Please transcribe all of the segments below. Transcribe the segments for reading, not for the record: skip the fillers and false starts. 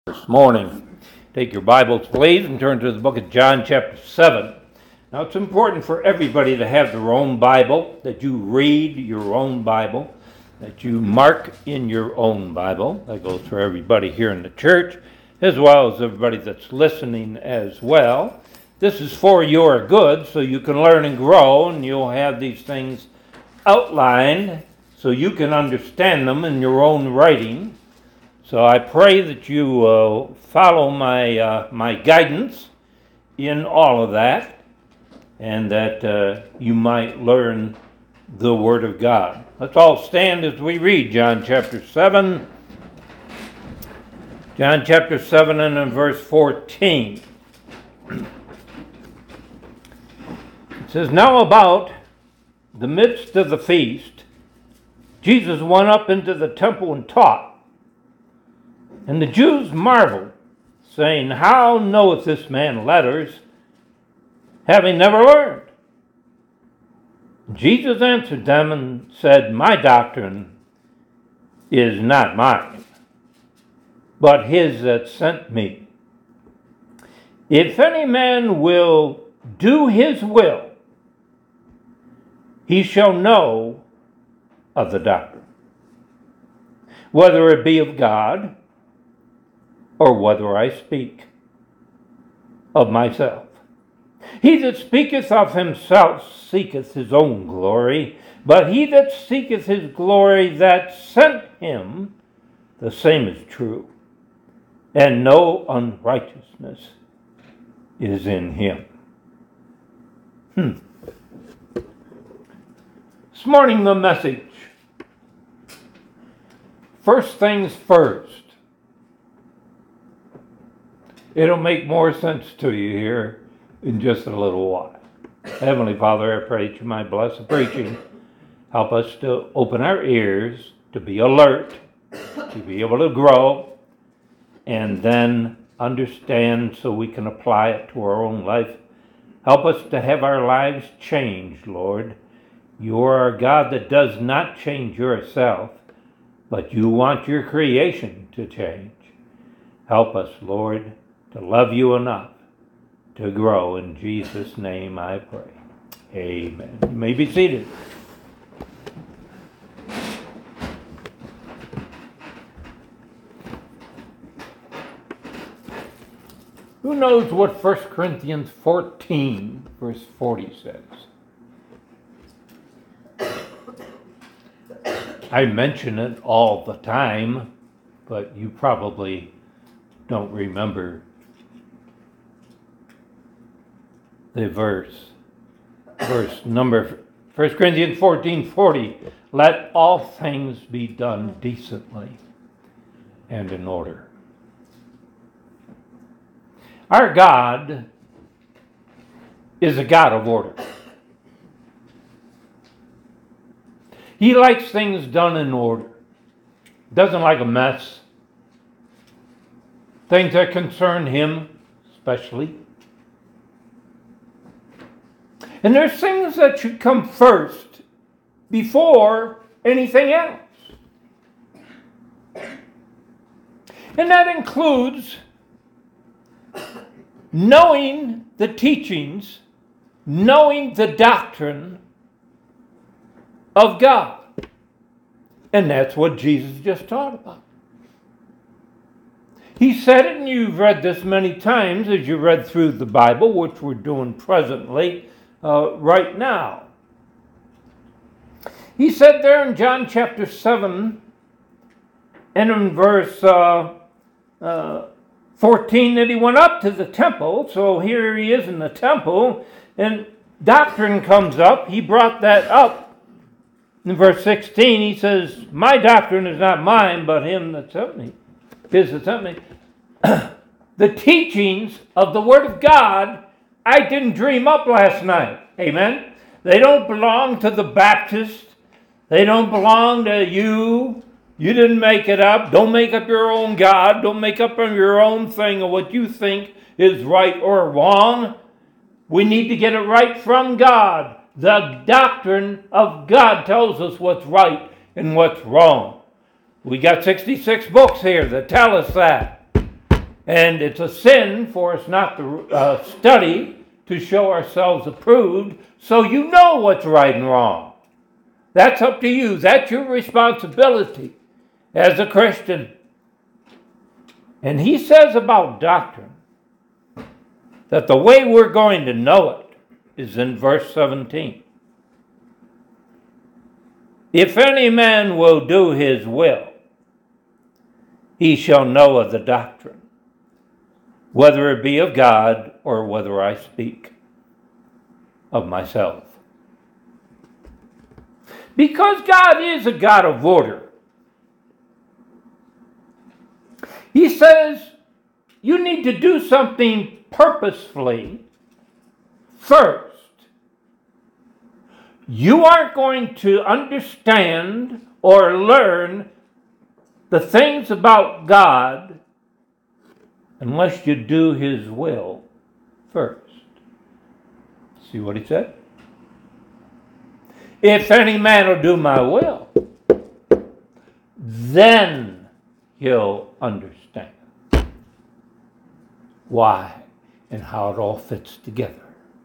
This morning. Take your Bibles, please, and turn to the book of John, chapter 7. Now, it's important for everybody to have their own Bible, that you read your own Bible, that you mark in your own Bible. That goes for everybody here in the church, as well as everybody that's listening as well. This is for your good, so you can learn and grow, and you'll have these things outlined so you can understand them in your own writing. So I pray that you follow my guidance in all of that, and that you might learn the Word of God. Let's all stand as we read John chapter 7. John chapter 7 and in verse 14. It says, "Now about the midst of the feast, Jesus went up into the temple and taught. And the Jews marveled, saying, How knoweth this man letters, having never learned? Jesus answered them and said, My doctrine is not mine, but his that sent me. If any man will do his will, he shall know of the doctrine, whether it be of God, or whether I speak of myself. He that speaketh of himself seeketh his own glory, but he that seeketh his glory that sent him, the same is true, and no unrighteousness is in him." This morning the message, first things first. It'll make more sense to you here in just a little while. Heavenly Father, I pray that you might bless the preaching. Help us to open our ears, to be alert, to be able to grow, and then understand so we can apply it to our own life. Help us to have our lives changed, Lord. You are a God that does not change yourself, but you want your creation to change. Help us, Lord, to love you enough to grow. In Jesus' name I pray. Amen. You may be seated. Who knows what 1 Corinthians 14, verse 40 says? I mention it all the time, but you probably don't remember the verse number 1 Corinthians 14:40. Let all things be done decently and in order. Our God is a God of order. He likes things done in order. Doesn't like a mess. Things that concern him especially. And there's things that should come first before anything else. And that includes knowing the teachings, knowing the doctrine of God. And that's what Jesus just taught about. He said it, and you've read this many times as you read through the Bible, which we're doing presently, right now. He said there in John chapter 7 and in verse 14 that he went up to the temple. So here he is in the temple, and doctrine comes up. He brought that up. In verse 16 he says, My doctrine is not mine, but him that sent me. His that sent me. The teachings of the Word of God I didn't dream up last night. Amen? They don't belong to the Baptist. They don't belong to you. You didn't make it up. Don't make up your own God. Don't make up your own thing of what you think is right or wrong. We need to get it right from God. The doctrine of God tells us what's right and what's wrong. We got 66 books here that tell us that. And it's a sin for us not to study to show ourselves approved so you know what's right and wrong. That's up to you. That's your responsibility as a Christian. And he says about doctrine that the way we're going to know it is in verse 17. If any man will do his will, he shall know of the doctrine, whether it be of God or whether I speak of myself. Because God is a God of order, he says you need to do something purposefully first. You aren't going to understand or learn the things about God unless you do his will first. See what he said? If any man will do my will, then he'll understand why and how it all fits together.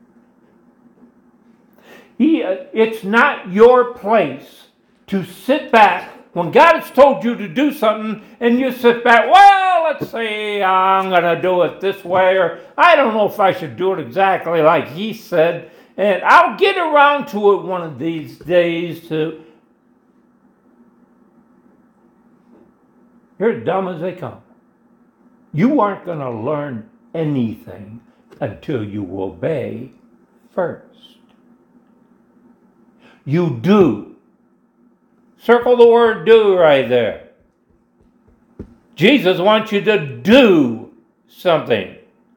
It's not your place to sit back when God has told you to do something and you sit back, well, let's say I'm going to do it this way, or I don't know if I should do it exactly like he said, and I'll get around to it one of these days. You're as dumb as they come. You aren't going to learn anything until you obey first. You do. Circle the word do right there. Jesus wants you to do something.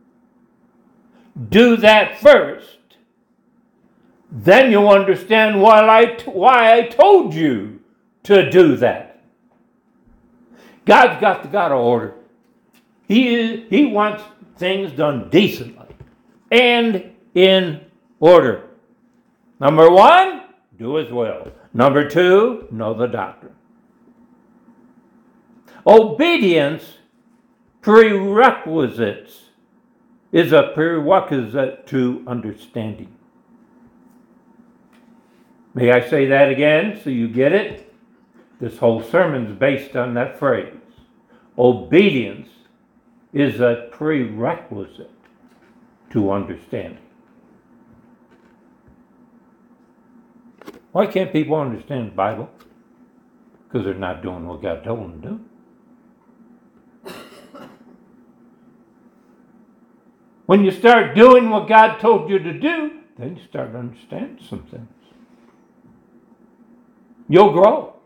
Do that first. Then you'll understand why I told you to do that. God's got the God of order. He wants things done decently and in order. Number one, do his will. Number two, know the doctrine. Obedience is a prerequisite to understanding. May I say that again so you get it? This whole sermon's based on that phrase. Obedience is a prerequisite to understanding. Why can't people understand the Bible? Because they're not doing what God told them to do. When you start doing what God told you to do, then you start to understand some things. You'll grow.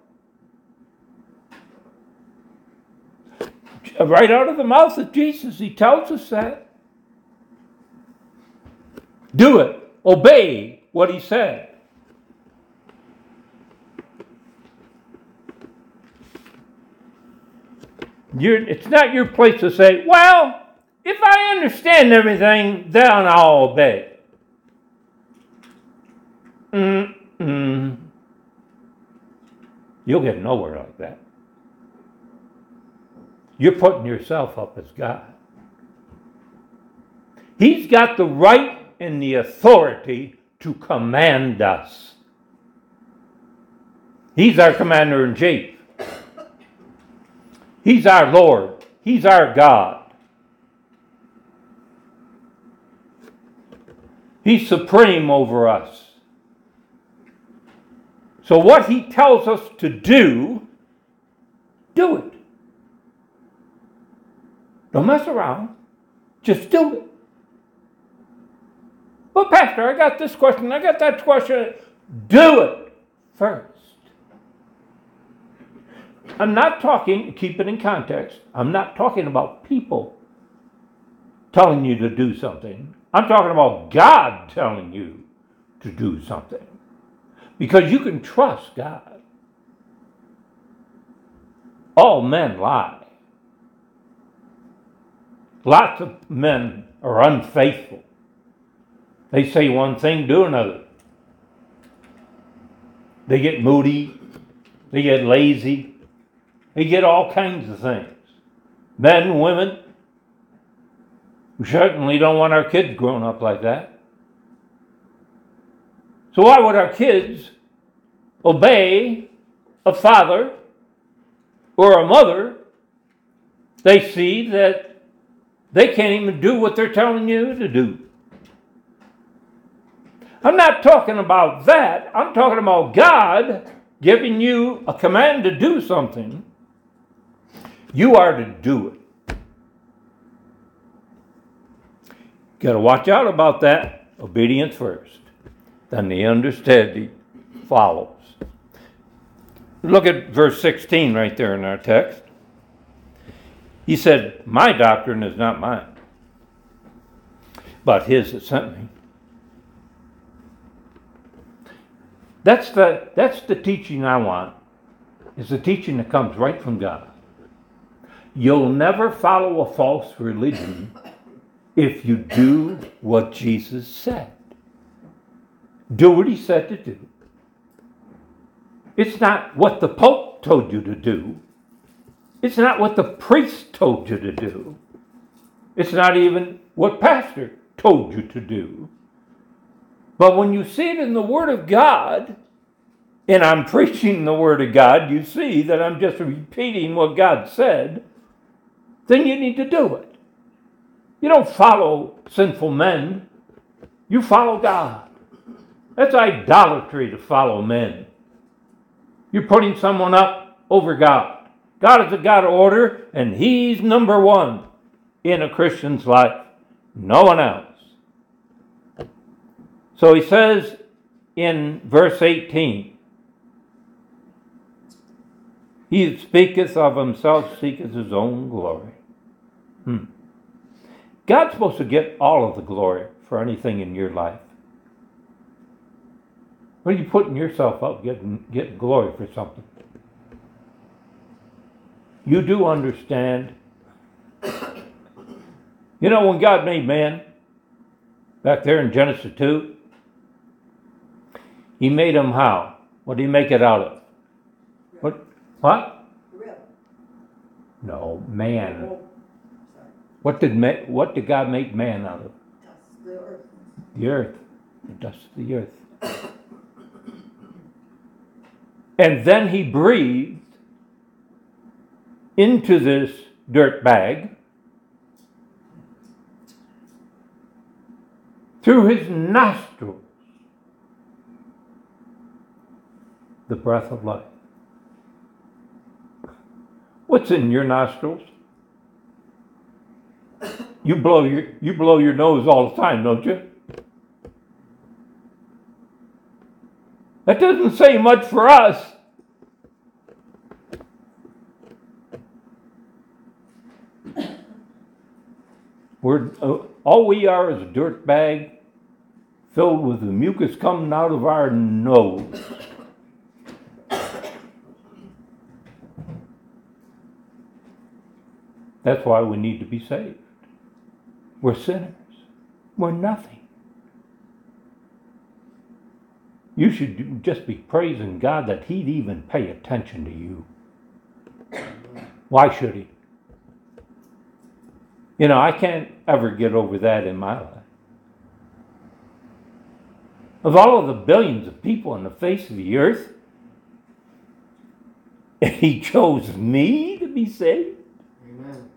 Right out of the mouth of Jesus, he tells us that. Do it. Obey what he said. It's not your place to say, well, if I understand everything, then I'll obey. You'll get nowhere like that. You're putting yourself up as God. He's got the right and the authority to command us. He's our commander-in-chief. He's our Lord. He's our God. He's supreme over us. So what he tells us to do it. Don't mess around. Just do it. Well, Pastor, I got this question. I got that question. Do it first. I'm not talking, keep it in context, I'm not talking about people telling you to do something. I'm talking about God telling you to do something. Because you can trust God. All men lie. Lots of men are unfaithful. They say one thing, do another. They get moody. They get lazy. They get all kinds of things. Men, women, We certainly don't want our kids growing up like that. So why would our kids obey a father or a mother they see that they can't even do what they're telling you to do? I'm not talking about that. I'm talking about God giving you a command to do something. You are to do it. Got to watch out about that. Obedience first. Then the understanding follows. Look at verse 16 right there in our text. He said, my doctrine is not mine, but his that sent me. That's the teaching I want. It's the teaching that comes right from God. You'll never follow a false religion if you do what Jesus said. Do what he said to do. It's not what the Pope told you to do. It's not what the priest told you to do. It's not even what pastor told you to do. But when you see it in the Word of God, and I'm preaching the Word of God, you see that I'm just repeating what God said, then you need to do it. You don't follow sinful men. You follow God. That's idolatry to follow men. You're putting someone up over God. God is a God of order, and he's number one in a Christian's life. No one else. So he says in verse 18, he that speaketh of himself seeketh his own glory. God's supposed to get all of the glory for anything in your life. What are you putting yourself up getting glory for something? You do understand. You know, when God made man, back there in Genesis 2, he made him how? What did he make it out of? What? No, man. What did God make man out of? The earth. The earth. The dust of the earth. And then he breathed into this dirt bag through his nostrils the breath of life. What's in your nostrils? You blow your nose all the time, don't you? That doesn't say much for us. All we are is a dirt bag filled with the mucus coming out of our nose. That's why we need to be saved. We're sinners. We're nothing. You should just be praising God that he'd even pay attention to you. Why should he? You know, I can't ever get over that in my life. Of all of the billions of people on the face of the earth, he chose me to be saved. Amen.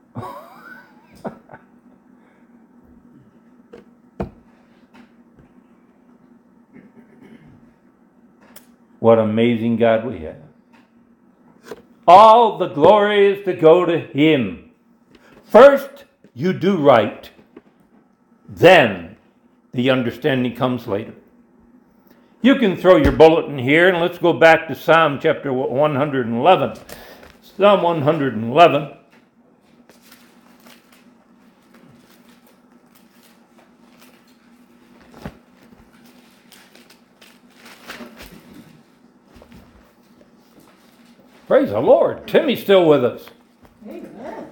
What amazing God we have. All the glory is to go to him. First, you do right. Then, the understanding comes later. You can throw your bulletin here, and let's go back to Psalm chapter 111. Psalm 111. Praise the Lord. Timmy's still with us. Amen.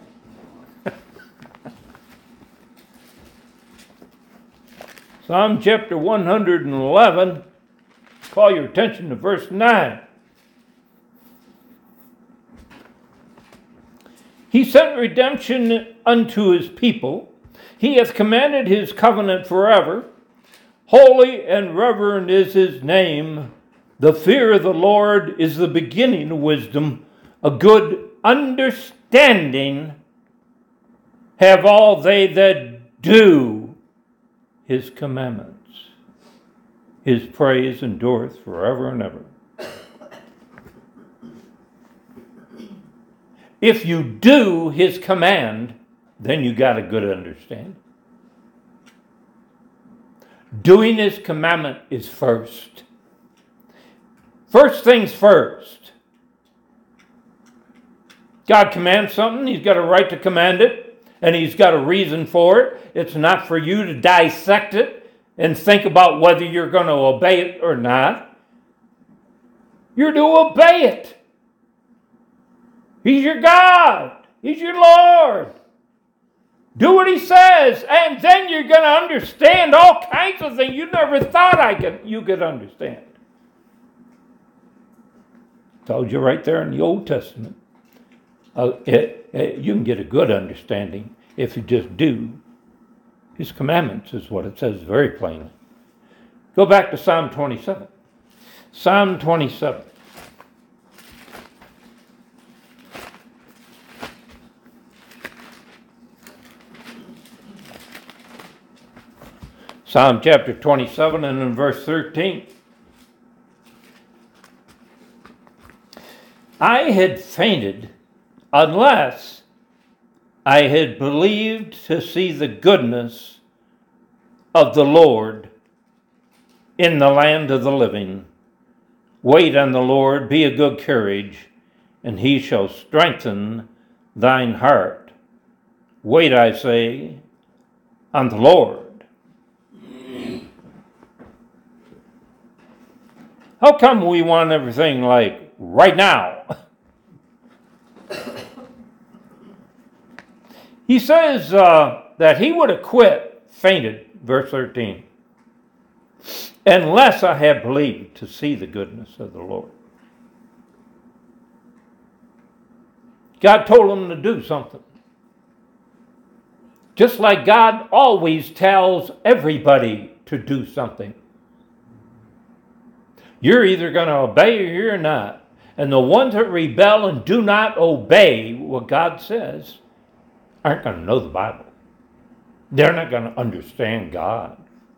Psalm chapter 111. Call your attention to verse 9. He sent redemption unto his people He hath commanded his covenant forever. Holy and reverend is his name. The fear of the Lord is the beginning of wisdom. A good understanding have all they that do his commandments. His praise endureth forever and ever. If you do his command, then you got a good understanding. Doing his commandment is first. First things first. God commands something, he's got a right to command it, and he's got a reason for it. It's not for you to dissect it and think about whether you're going to obey it or not. You're to obey it. He's your God. He's your Lord. Do what he says, and then you're going to understand all kinds of things you never thought you could understand. Told you right there in the Old Testament. You can get a good understanding if you just do his commandments, is what it says very plainly. Go back to Psalm 27. Psalm 27. Psalm chapter 27 and in verse 13. I had fainted unless I had believed to see the goodness of the Lord in the land of the living. Wait on the Lord, be of good courage, and he shall strengthen thine heart. Wait, I say, on the Lord. How come we want everything like right now? He says that he would have quit, fainted, verse 13, unless I had believed to see the goodness of the Lord. God told him to do something. Just like God always tells everybody to do something. You're either going to obey or you're not. And the ones that rebel and do not obey what God says aren't going to know the Bible. They're not going to understand God.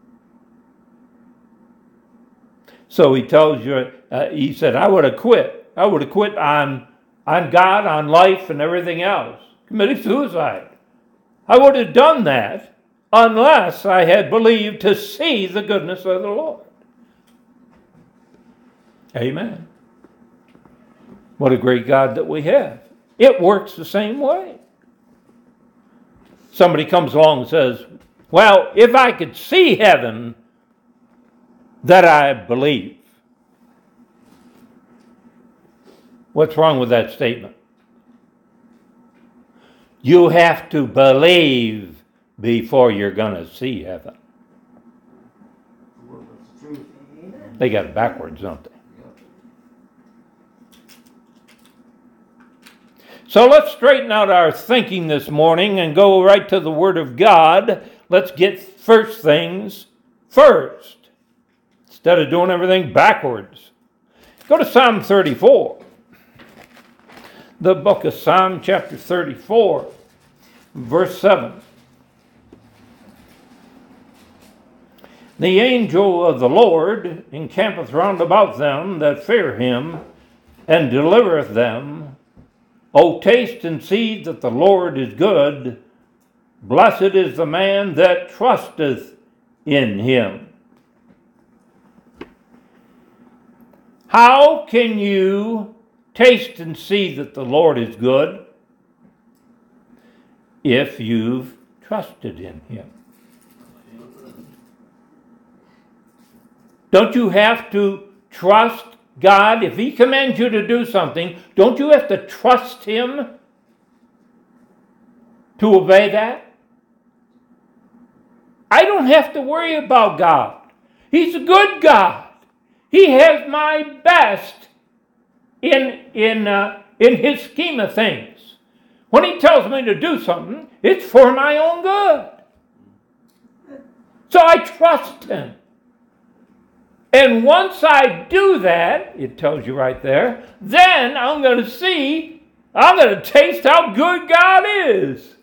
So he tells you, he said, I would have quit. I would have quit on God, on life, and everything else. Committed suicide. I would have done that unless I had believed to see the goodness of the Lord. Amen. What a great God that we have. It works the same way. Somebody comes along and says, well, if I could see heaven, that I believe. What's wrong with that statement? You have to believe before you're going to see heaven. They got it backwards, don't they? So let's straighten out our thinking this morning and go right to the Word of God. Let's get first things first, instead of doing everything backwards. Go to Psalm 34. The book of Psalm chapter 34, verse 7. The angel of the Lord encampeth round about them that fear him, and delivereth them. O taste and see that the Lord is good. Blessed is the man that trusteth in him. How can you taste and see that the Lord is good if you've trusted in him? Don't you have to trust God? If he commands you to do something, don't you have to trust him to obey that? I don't have to worry about God. He's a good God. He has my best in his scheme of things. When he tells me to do something, it's for my own good. So I trust him. And once I do that, it tells you right there, then I'm going to taste how good God is.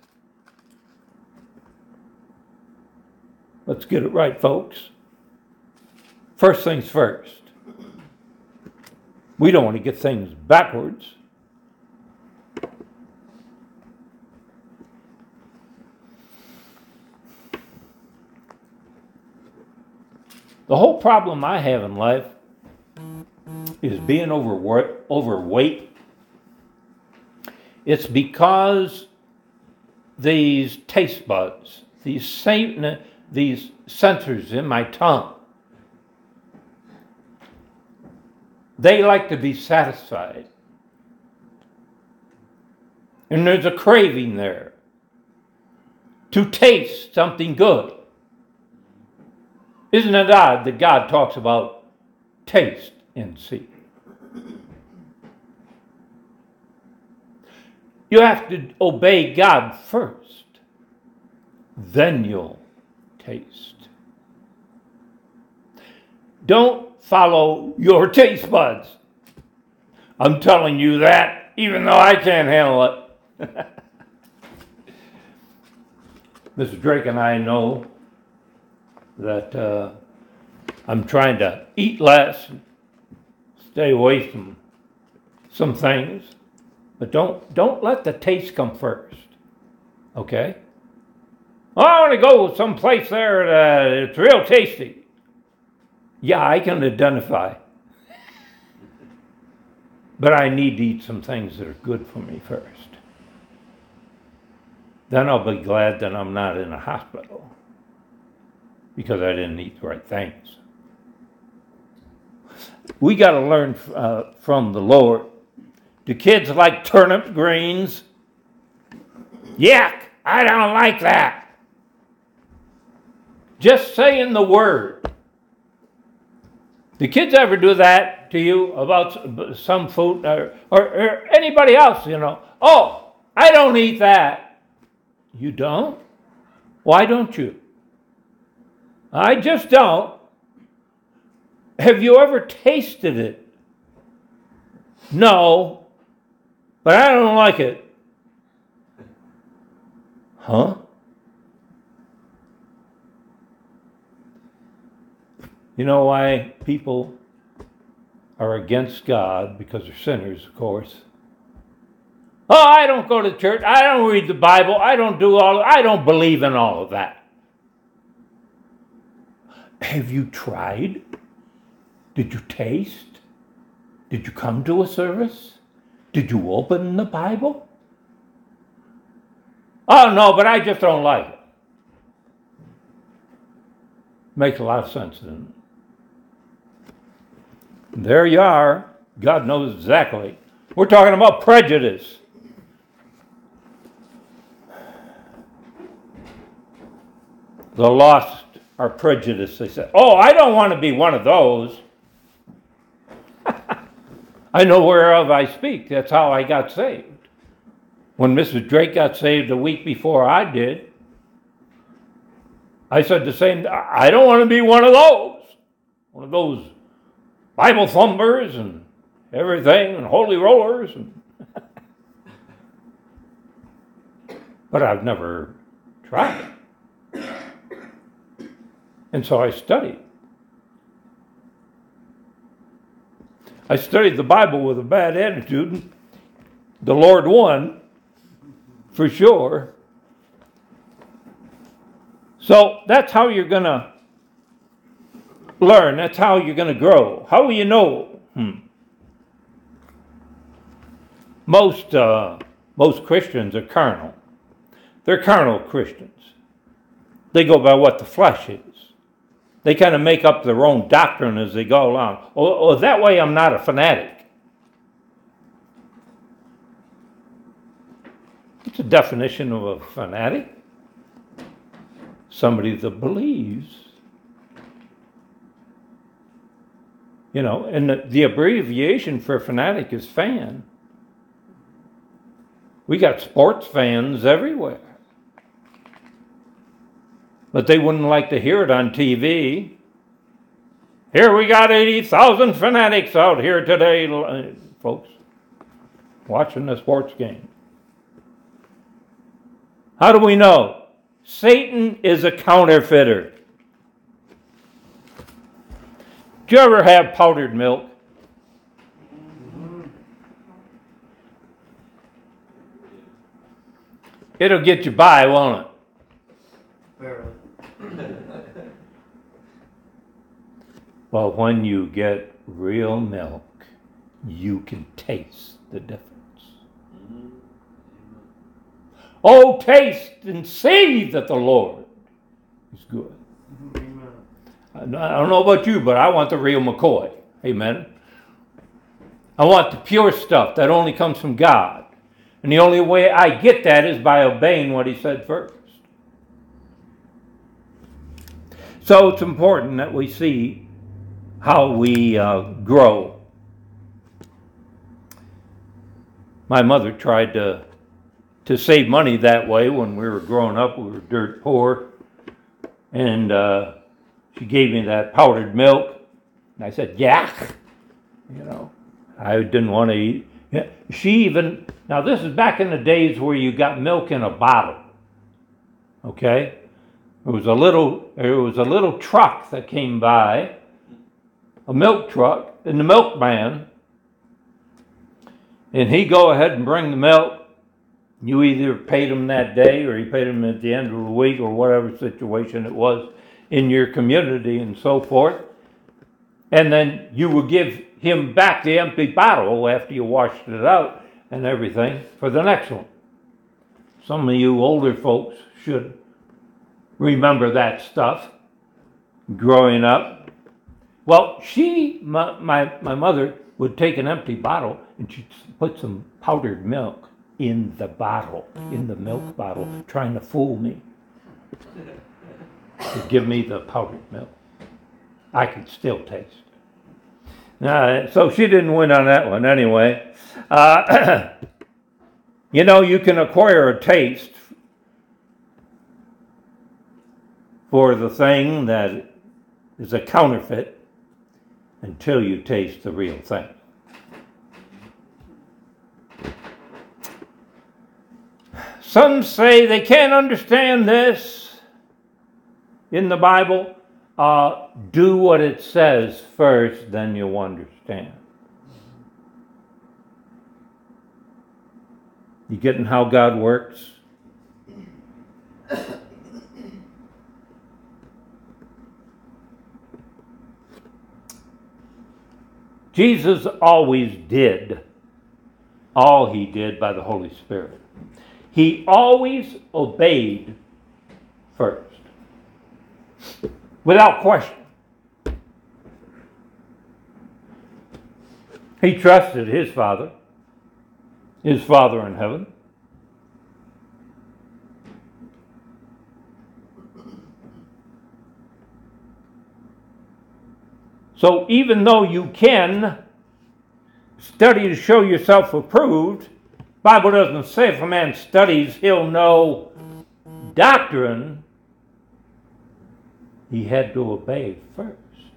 Let's get it right, folks. First things first. We don't want to get things backwards. The whole problem I have in life is being overweight. It's because these taste buds, these sensors in my tongue, they like to be satisfied. And there's a craving there to taste something good. Isn't it odd that God talks about taste and see? You have to obey God first. Then you'll taste. Don't follow your taste buds. I'm telling you that, even though I can't handle it. Mr. Drake and I know that I'm trying to eat less, stay away from some things, but don't let the taste come first. Okay? Oh, I want to go someplace there that it's real tasty. Yeah, I can identify. But I need to eat some things that are good for me first. Then I'll be glad that I'm not in a hospital because I didn't eat the right things. We got to learn from the Lord. Do kids like turnip greens? Yuck, I don't like that. Just saying the word. Do kids ever do that to you about some food or anybody else, you know? Oh, I don't eat that. You don't? Why don't you? I just don't. Have you ever tasted it? No, but I don't like it. Huh? You know why people are against God? Because they're sinners, of course. Oh, I don't go to church. I don't read the Bible. I don't believe in all of that. Have you tried? Did you taste? Did you come to a service? Did you open the Bible? Oh, no, but I just don't like it. Makes a lot of sense, doesn't it? There you are. God knows exactly. We're talking about prejudice. The lost are prejudiced. They say, oh, I don't want to be one of those. I know whereof I speak. That's how I got saved. When Mrs. Drake got saved a week before I did, I said the same. I don't want to be one of those Bible thumpers and everything and holy rollers. But I've never tried it. And so I studied. I studied the Bible with a bad attitude. The Lord won, for sure. So that's how you're going to learn. That's how you're going to grow. How will you know? Most Christians are carnal. They're carnal Christians. They go by what the flesh is. They kind of make up their own doctrine as they go along. Oh, that way I'm not a fanatic. What's the definition of a fanatic? Somebody that believes. You know, and the abbreviation for fanatic is fan. We got sports fans everywhere. But they wouldn't like to hear it on TV. Here we got 80,000 fanatics out here today, folks, watching the sports game. How do we know? Satan is a counterfeiter. Do you ever have powdered milk? It'll get you by, won't it? Barely. Well, when you get real milk, you can taste the difference. Oh, taste and see that the Lord is good. Amen. I don't know about you, but I want the real McCoy. Amen. I want the pure stuff that only comes from God. And the only way I get that is by obeying what he said first. So it's important that we see how we grow. My mother tried to save money that way when we were growing up. We were dirt poor. And she gave me that powdered milk. And I said, yeah. You know, I didn't want to eat. She even, now this is back in the days where you got milk in a bottle. Okay? It was a little truck that came by, a milk truck, and the milkman, and he'd go ahead and bring the milk. You either paid him that day or he paid him at the end of the week or whatever situation it was in your community and so forth. And then you would give him back the empty bottle after you washed it out and everything for the next one. Some of you older folks should remember that stuff growing up. Well, my mother would take an empty bottle and she'd put some powdered milk in the bottle, in the milk bottle, trying to fool me. To give me the powdered milk. I could still taste it. So she didn't win on that one anyway. You know, you can acquire a taste for the thing that is a counterfeit until you taste the real thing. Some say they can't understand this in the Bible. Do what it says first, then you'll understand. You getting how God works? Jesus always did all he did by the Holy Spirit. He always obeyed first, without question. He trusted his Father in heaven. So even though you can study to show yourself approved, the Bible doesn't say if a man studies, he'll know doctrine. He had to obey first.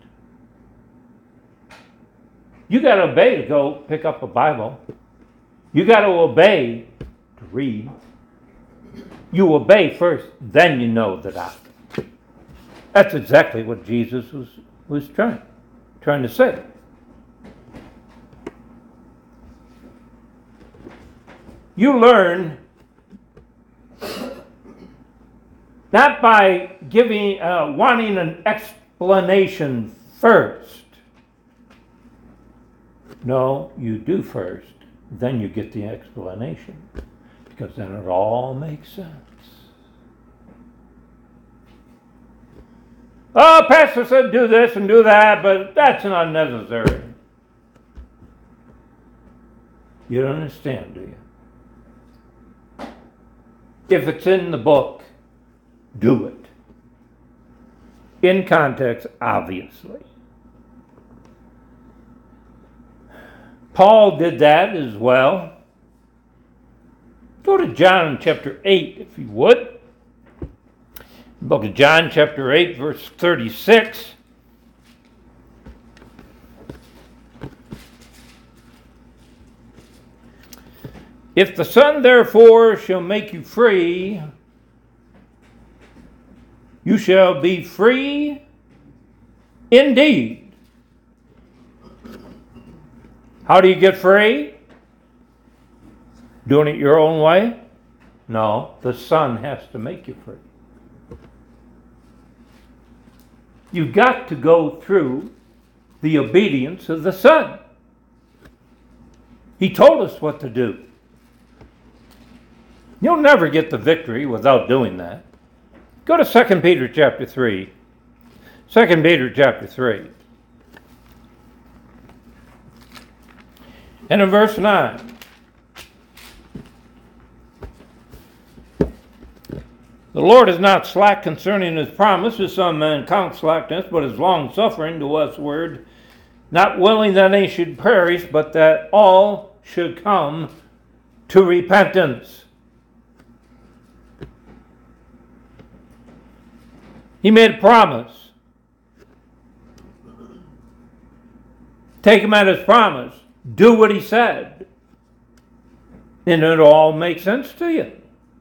You got to obey to go pick up a Bible. You got to obey to read. You obey first, then you know the doctrine. That's exactly what Jesus was trying to say. You learn not by wanting an explanation first. No, you do first, then you get the explanation, because then it all makes sense. Oh, Pastor said do this and do that, but that's not necessary. You don't understand, do you? If it's in the book, do it. In context, obviously. Paul did that as well. Go to John chapter 8, if you would. Book of John, chapter 8, verse 36. If the Son therefore shall make you free, you shall be free indeed. How do you get free? Doing it your own way? No, the Son has to make you free. You've got to go through the obedience of the Son. He told us what to do. You'll never get the victory without doing that. Go to 2 Peter chapter 3. 2 Peter chapter 3. And in verse 9. The Lord is not slack concerning his promise, as some men count slackness, but is long-suffering to usward, not willing that any should perish, but that all should come to repentance. He made a promise. Take him at his promise. Do what he said. And it'll all make sense to you.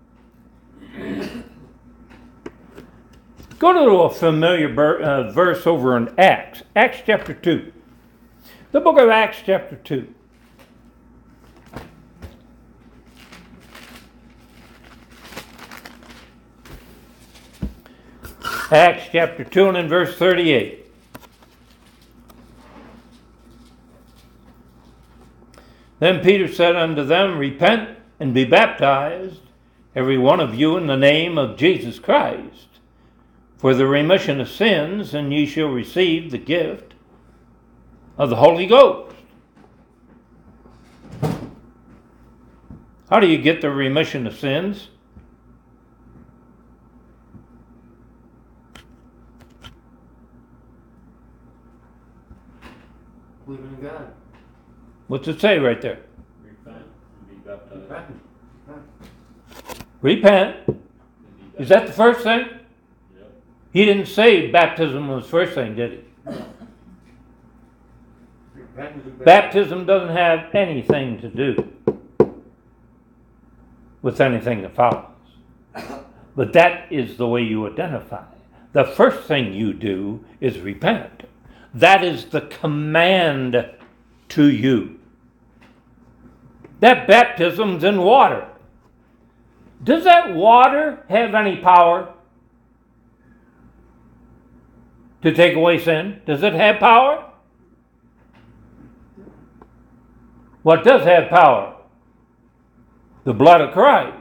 Go to a familiar verse over in Acts. Acts chapter 2. The book of Acts chapter 2. Acts chapter 2 and in verse 38. Then Peter said unto them, Repent and be baptized, every one of you, in the name of Jesus Christ, for the remission of sins, and ye shall receive the gift of the Holy Ghost. How do you get the remission of sins? Believing in God. What's it say right there? Repent and be baptized. Repent. Is that the first thing? Yep. He didn't say baptism was the first thing, did he? Baptism doesn't have anything to do with anything that follows. But that is the way you identify. The first thing you do is repent. That is the command to you. That baptism's in water. Does that water have any power to take away sin? Does it have power? What does have power? The blood of Christ.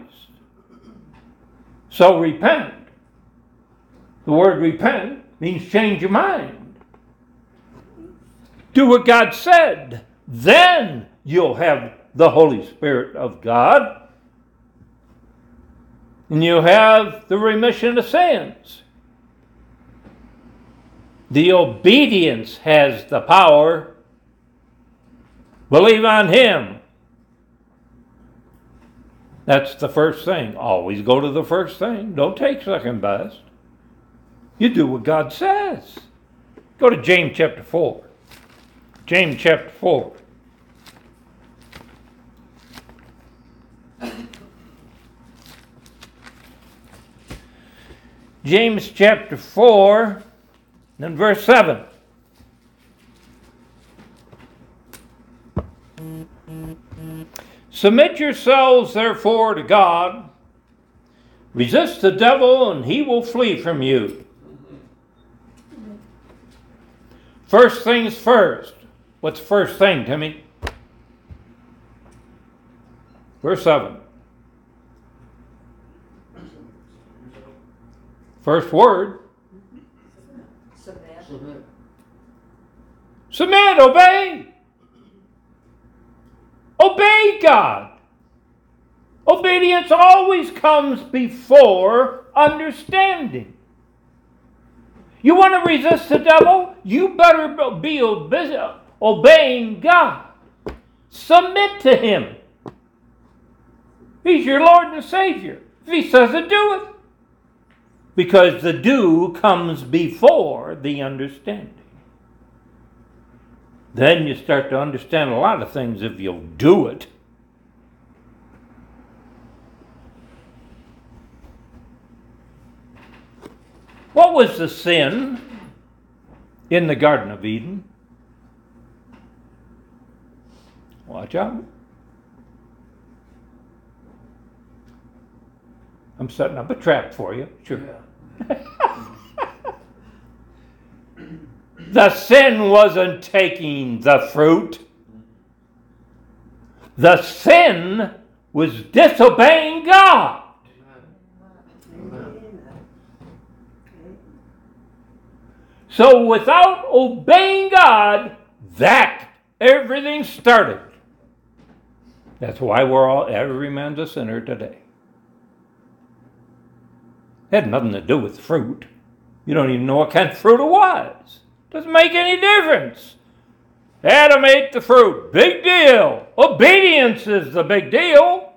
So repent. The word repent means change your mind. Do what God said. Then you'll have the Holy Spirit of God. And you'll have the remission of sins. The obedience has the power. Believe on Him. That's the first thing. Always go to the first thing. Don't take second best. You do what God says. Go to James chapter 4. James chapter 4. James chapter 4 and verse 7. Submit yourselves therefore to God. Resist the devil and he will flee from you. First things first. What's the first thing, Timmy? Verse 7. First word. Submit, obey. Obey God. Obedience always comes before understanding. You want to resist the devil? You better be obeying God. Submit to Him. He's your Lord and Savior. If He says it, do it. Because the do comes before the understanding. Then you start to understand a lot of things if you'll do it. What was the sin in the Garden of Eden? Watch out. I'm setting up a trap for you. Sure. Yeah. The sin wasn't taking the fruit. The sin was disobeying God. Amen. So without obeying God, everything started. That's why every man's a sinner today. It had nothing to do with fruit. You don't even know what kind of fruit it was. Doesn't make any difference. Adam ate the fruit. Big deal. Obedience is the big deal.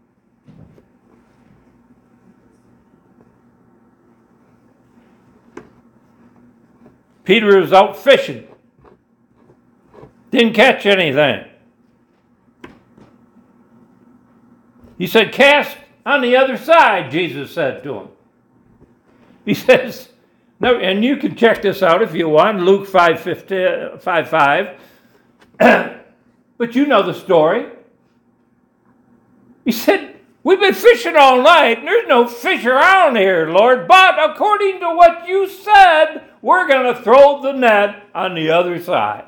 Peter was out fishing. Didn't catch anything. He said, cast on the other side, Jesus said to him. He says, no, and you can check this out if you want, Luke 5:5. But you know the story. He said, we've been fishing all night, and there's no fish around here, Lord, but according to what you said, we're going to throw the net on the other side.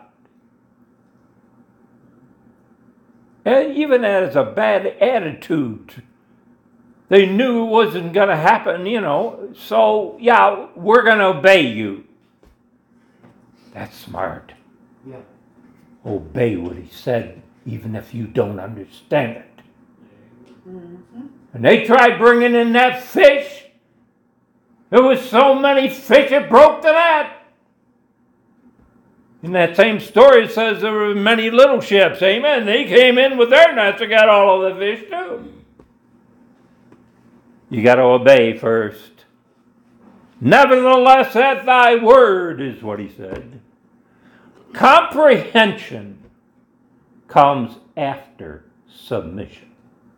And even that is a bad attitude. They knew it wasn't going to happen, so yeah, we're going to obey you. That's smart. Yeah. Obey what he said, even if you don't understand it. Mm-hmm. And they tried bringing in that fish. There was so many fish it broke the net. In that same story, it says there were many little ships. Amen. They came in with their nets and got all of the fish too. You got to obey first. Nevertheless, at thy word, is what he said. Comprehension comes after submission.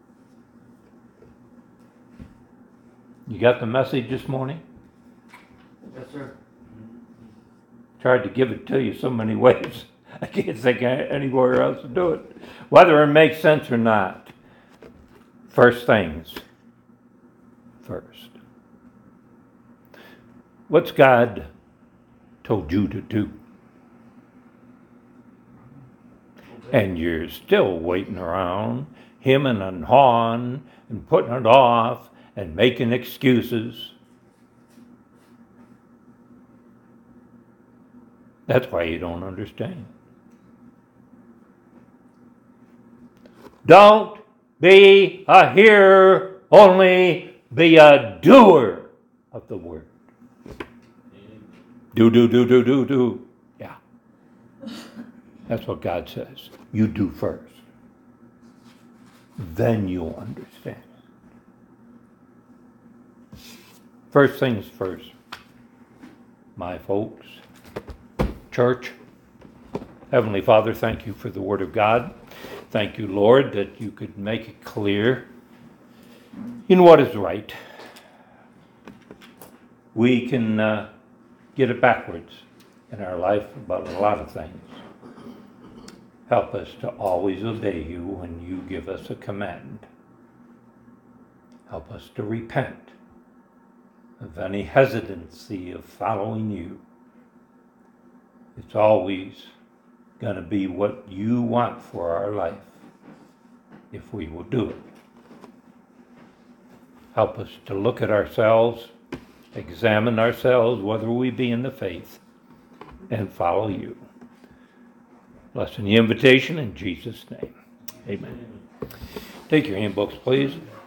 You got the message this morning? Yes, sir. Tried to give it to you so many ways. I can't think anywhere else to do it. Whether it makes sense or not. First things first. What's God told you to do? And you're still waiting around, hemming and hawing and putting it off and making excuses. That's why you don't understand. Don't be a hearer, only be a doer of the word. Do. Yeah. That's what God says. You do first. Then you'll understand. First things first. My folks. Church. Heavenly Father, thank you for the Word of God. Thank you, Lord, that you could make it clear in what is right. We can get it backwards in our life about a lot of things. Help us to always obey you when you give us a command. Help us to repent of any hesitancy of following you. It's always going to be what you want for our life if we will do it. Help us to look at ourselves, examine ourselves, whether we be in the faith, and follow you. Blessing the invitation in Jesus' name. Amen. Take your handbooks, please.